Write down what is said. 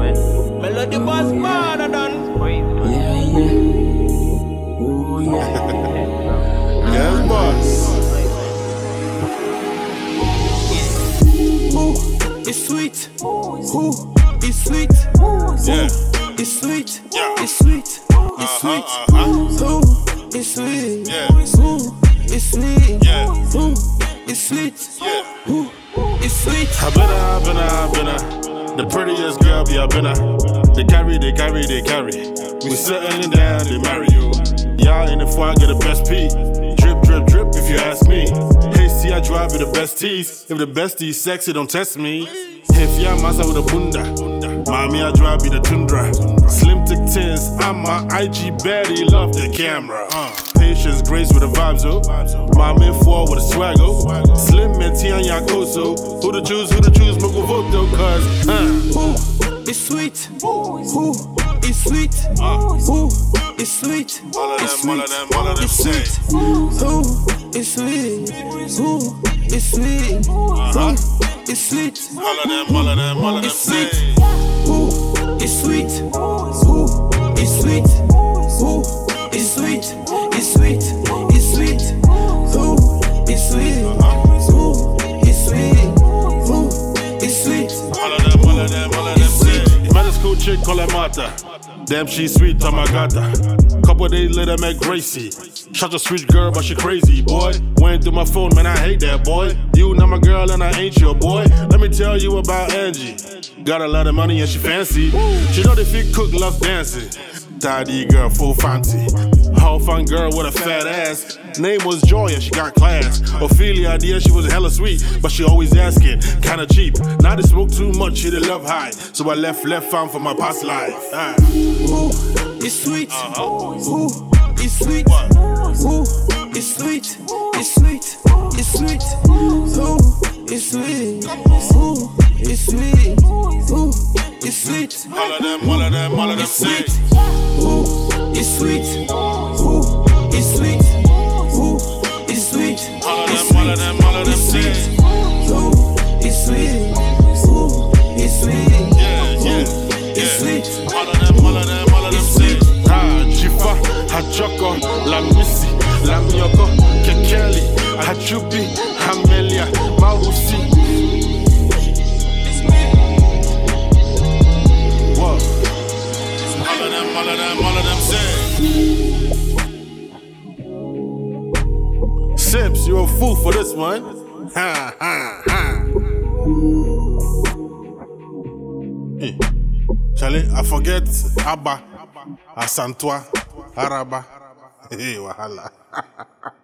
Melody boss man done. Yeah. Ooh, yeah. Yes, boss. Ooh, it's sweet. Ooh, it's sweet. Yeah. It's sweet. Yeah. It's sweet. It's sweet. Ooh, it's sweet. Yeah. Ooh, it's sweet. Yeah. Ooh, it's sweet. Yeah. Ooh, it's sweet. I been her. The prettiest girl, yeah, I been her. They carry. We settling down, they marry you. Y'all in the foyer get the best pee. Drip, if you ask me. Hey, see, I drive with the best tees. If the bestie sexy, don't test me. If y'all massa with a bunda, mommy, I drive with the Tundra. Slim thick tins, I'm my IG baddie, love the camera. Patience, grace with the vibes, oh. Mommy for with a swag, oh. Slim and Tianya Koso. Who to choose, Moko vote, cause, Ooh, it's sweet. Ooh, it's sweet. Ooh, it's sweet. All of It's them, sweet. all of them It's say. sweet. Ooh, it's sweet. Ooh, it's sweet. Ooh, it's sweet. All of them It's say. sweet. Ooh, it's sweet. Ooh, it's sweet. Ooh, it's sweet. It's sweet. It's sweet. Ooh, it's sweet. Ooh, it's sweet. Ooh, it's sweet. All of them say. Met a school chick, call her Martha. Damn, she sweet, oh my god. Couple days later, met Gracie. Such a sweet girl, but she crazy, boy. Went through my phone, man, I hate that, boy. You not my girl and I ain't your boy. Let me tell you about Angie. Got a lot of money and she fancy. She know the fit cook, loves dancing. Tidy girl, full fancy. Whole fun girl with a fat ass. Name was Joy and she got class. Ophelia idea, she was hella sweet, but she always asking, kinda cheap. Now they smoke too much, she did love high. So I left farm for my past life. Ooh, it's sweet. Ooh, it's sweet. Ooh, it's sweet. It's sweet. It's sweet. Ooh, it's sweet. Ooh, it's sweet. Ooh, it's sweet. All of them It's say. sweet. Ooh, it's sweet. Ooh, it's sweet. Ooh, it's sweet. All of It's them sweet. say. Ooh, it's sweet. Ooh, it's sweet. Yeah. It's sweet. All of them say. Ha, Jifa, ha Joko, la Missy, la Miyoko, Kekeli, ha Jubi, ha Melia, Mausi. Whoa. All of them say. Sips, you're a fool for this one. Ha. Hey, Charlie, I forget Abba, Asantua, Araba. Hey, wahala.